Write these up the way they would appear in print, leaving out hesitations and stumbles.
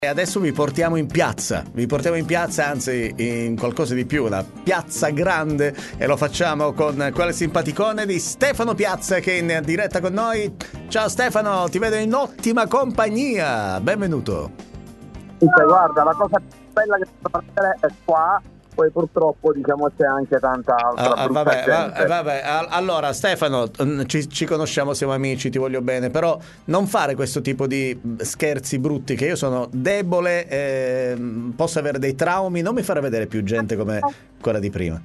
E adesso vi portiamo in piazza, anzi in qualcosa di più, una piazza grande, e lo facciamo con quel simpaticone di Stefano Piazza che è in diretta con noi. Ciao Stefano, ti vedo in ottima compagnia, benvenuto. Guarda, la cosa più bella che posso fare è qua, poi purtroppo diciamo c'è anche tanta altra brutta gente. Vabbè. Allora Stefano, ci conosciamo, siamo amici, ti voglio bene, però non fare questo tipo di scherzi brutti, che io sono debole, posso avere dei traumi, non mi fare vedere più gente come quella di prima.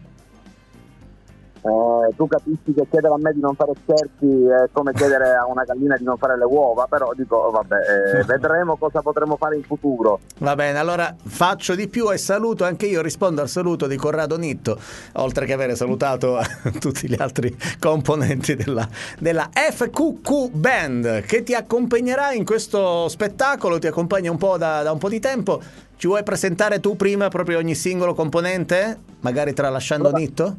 Tu capisci che chiedere a me di non fare scherzi è come chiedere a una gallina di non fare le uova, però dico vabbè, vedremo cosa potremo fare in futuro. Va bene, allora faccio di più e saluto anche io, rispondo al saluto di Corrado Nitto, oltre che avere salutato tutti gli altri componenti della FQQ Band che ti accompagnerà in questo spettacolo, ti accompagna un po' da un po' di tempo. Ci vuoi presentare tu prima proprio ogni singolo componente? Magari tralasciando Nitto?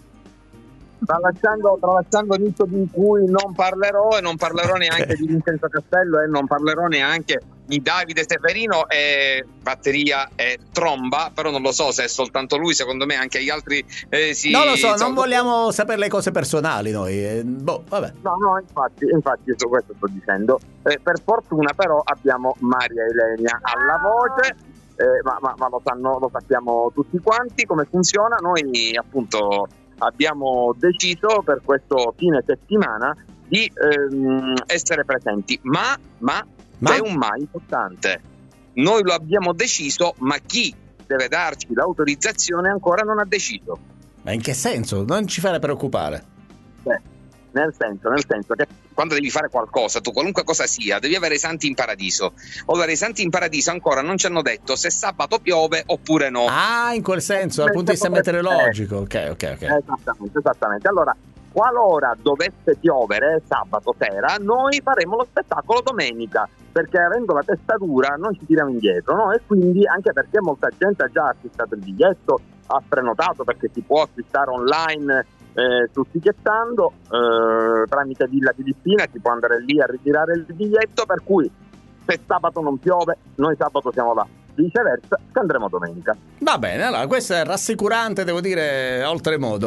Tralasciando Nitto, di cui non parlerò, e non parlerò neanche di Vincenzo Castello, e non parlerò neanche di Davide Severino, e batteria e tromba, però non lo so se è soltanto lui, secondo me anche gli altri non lo so, non vogliamo sapere le cose personali noi, vabbè. No, infatti su questo sto dicendo. Per fortuna però abbiamo Maria Elenia alla voce, ma lo sappiamo tutti quanti come funziona. Noi appunto abbiamo deciso per questo fine settimana di essere presenti, ma c'è un ma importante. Noi lo abbiamo deciso, ma chi deve darci l'autorizzazione ancora non ha deciso. Ma in che senso? Non ci fare preoccupare. Nel senso che quando devi fare qualcosa, tu qualunque cosa sia, devi avere i santi in paradiso. Ora i santi in paradiso ancora non ci hanno detto se sabato piove oppure no. Ah, in quel senso, dal punto di vista meteorologico. Ok. Esattamente. Allora, qualora dovesse piovere sabato sera, noi faremo lo spettacolo domenica, perché avendo la testa dura noi ci tiriamo indietro, no? E quindi, anche perché molta gente ha già acquistato il biglietto, ha prenotato, perché si può acquistare online su Tickettando, tramite Villa Filippina si può andare lì a ritirare il biglietto, per cui se sabato non piove noi sabato siamo là, viceversa che andremo domenica. Va bene, allora questo è rassicurante, devo dire, oltremodo.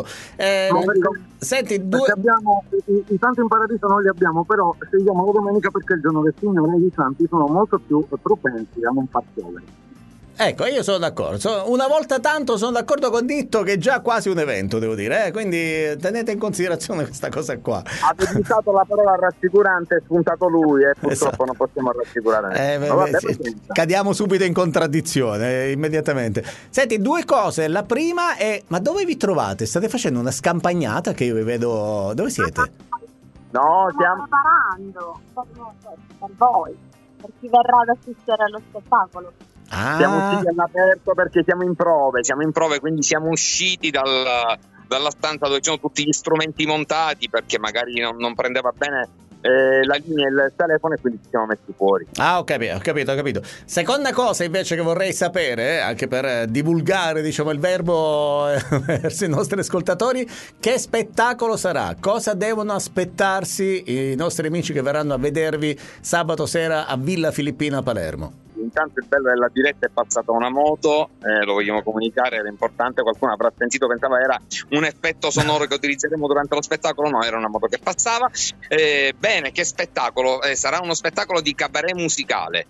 Senti, abbiamo i santi in paradiso, non li abbiamo, però scegliamo la domenica perché il giorno del Signore i santi sono molto più propensi a non far piovere. Ecco, io sono d'accordo. Una volta tanto sono d'accordo con Ditto, che è già quasi un evento, devo dire. Quindi tenete in considerazione questa cosa qua. Ha utilizzato la parola rassicurante, spuntato lui, e purtroppo non possiamo rassicurare. Cadiamo subito in contraddizione, immediatamente. Senti, due cose. La prima è: ma dove vi trovate? State facendo una scampagnata che io vi vedo. Dove siete? No, stiamo preparando per voi, per chi verrà ad assistere allo spettacolo. Siamo usciti all'aperto perché siamo in prove, quindi siamo usciti dalla stanza dove ci sono tutti gli strumenti montati, perché magari non prendeva bene la linea e il telefono, e quindi ci siamo messi fuori. Ho capito. Seconda cosa invece che vorrei sapere, anche per divulgare, diciamo, il verbo verso i nostri ascoltatori: che spettacolo sarà? Cosa devono aspettarsi i nostri amici che verranno a vedervi sabato sera a Villa Filippina a Palermo? Intanto il bello della diretta: è passata una moto, lo vogliamo comunicare, era importante. Qualcuno avrà sentito, pensava era un effetto sonoro che utilizzeremo durante lo spettacolo. No, era una moto che passava. Bene, che spettacolo? Sarà uno spettacolo di cabaret musicale.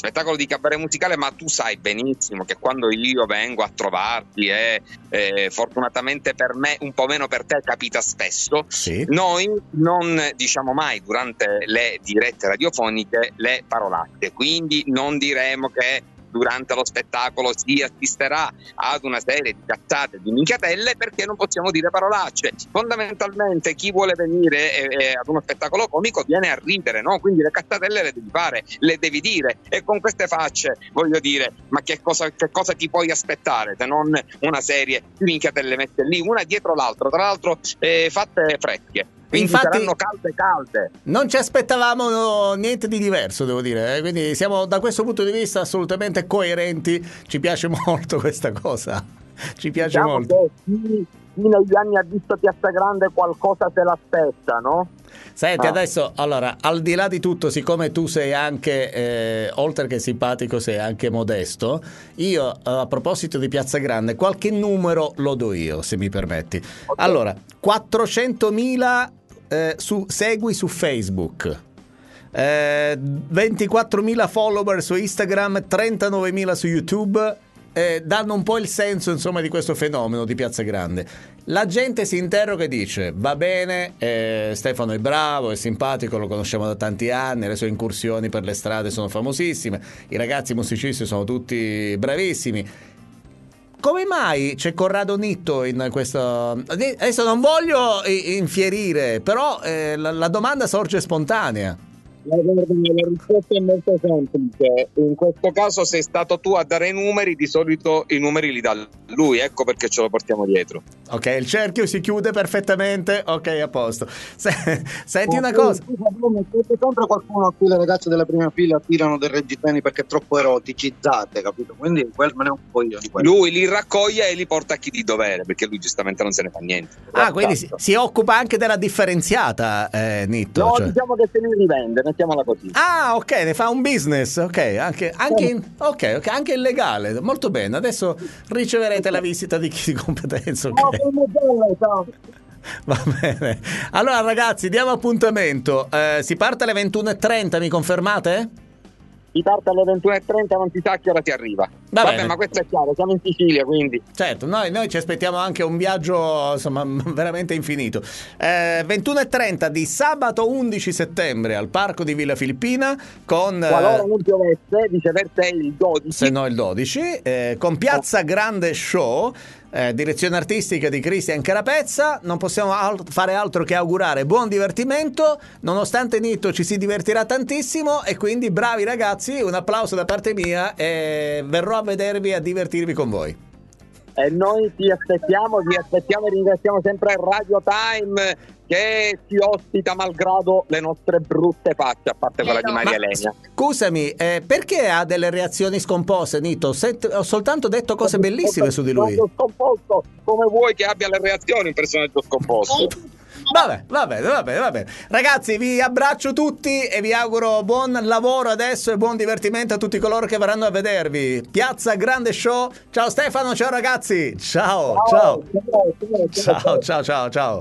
Ma tu sai benissimo che quando io vengo a trovarti, fortunatamente per me, un po' meno per te, capita spesso, sì. Noi non diciamo mai durante le dirette radiofoniche le parolacce, quindi non diremo che durante lo spettacolo si assisterà ad una serie di cazzate, di minchiatelle, perché non possiamo dire parolacce. Fondamentalmente chi vuole venire ad uno spettacolo comico viene a ridere, no? Quindi le cazzatelle le devi fare, le devi dire, e con queste facce, voglio dire, ma che cosa ti puoi aspettare se non una serie di minchiatelle messe lì una dietro l'altra, tra l'altro fatte fresche. Quindi infatti saranno calde. Non ci aspettavamo niente di diverso, devo dire, quindi siamo da questo punto di vista assolutamente coerenti. Ci piace molto questa cosa, ci piace molto. Chi negli anni ha visto Piazza Grande qualcosa se l'aspetta, no? Senti, adesso, allora, al di là di tutto, siccome tu sei anche, oltre che simpatico, sei anche modesto, io, a proposito di Piazza Grande, qualche numero lo do io, se mi permetti. Okay. Allora, 400.000 segui su Facebook, 24.000 follower su Instagram, 39.000 su YouTube, danno un po' il senso, insomma, di questo fenomeno di Piazza Grande. La gente si interroga e dice: va bene, Stefano è bravo, è simpatico, lo conosciamo da tanti anni, le sue incursioni per le strade sono famosissime, i ragazzi musicisti sono tutti bravissimi. Come mai c'è Corrado Nitto in questo? Adesso non voglio infierire, però la domanda sorge spontanea. La risposta è molto semplice. In questo caso sei stato tu a dare i numeri, di solito i numeri li dà lui, ecco perché ce lo portiamo dietro. Ok, il cerchio si chiude perfettamente, ok, a posto. Senti una cosa. C'è sempre qualcuno a cui le ragazze della prima fila tirano dei reggiteni perché troppo eroticizzate, capito? Quindi me ne occupo io di quello. Lui li raccoglie e li porta a chi di dovere, perché lui giustamente non se ne fa niente. Quindi si occupa anche della differenziata, Nitto. No, diciamo che se li rivende, mettiamola così. Ah, ok, ne fa un business, ok, anche illegale, molto bene. Adesso riceverete la visita di chi di competenza, ok? Va bene. Allora ragazzi, diamo appuntamento. Si parte alle 21:30, mi confermate? Si parte alle 21:30, non si sa a che ora ti arriva. Vabbè, ma questo è chiaro, siamo in Sicilia, quindi. Certo, noi ci aspettiamo anche un viaggio, insomma, veramente infinito. 21:30 di sabato 11 settembre al Parco di Villa Filippina con... Qualora non piovesse, viceversa è il 12. Se no il 12, con Piazza Grande Show, direzione artistica di Cristian Carapezza. Non possiamo fare altro che augurare buon divertimento, nonostante Nitto ci si divertirà tantissimo, e quindi bravi ragazzi, un applauso da parte mia e verrò a vedervi e a divertirvi con voi. E noi ti aspettiamo e ringraziamo sempre Radio Time che ci ospita malgrado le nostre brutte facce, a parte quella di Maria Elena. Scusami, perché ha delle reazioni scomposte, Nitto? Ho soltanto detto cose bellissime su di lui. Scomposto, come vuoi che abbia le reazioni un personaggio scomposto? Va bene. Ragazzi, vi abbraccio tutti e vi auguro buon lavoro adesso e buon divertimento a tutti coloro che verranno a vedervi. Piazza Grande Show. Ciao Stefano, ciao ragazzi. Ciao.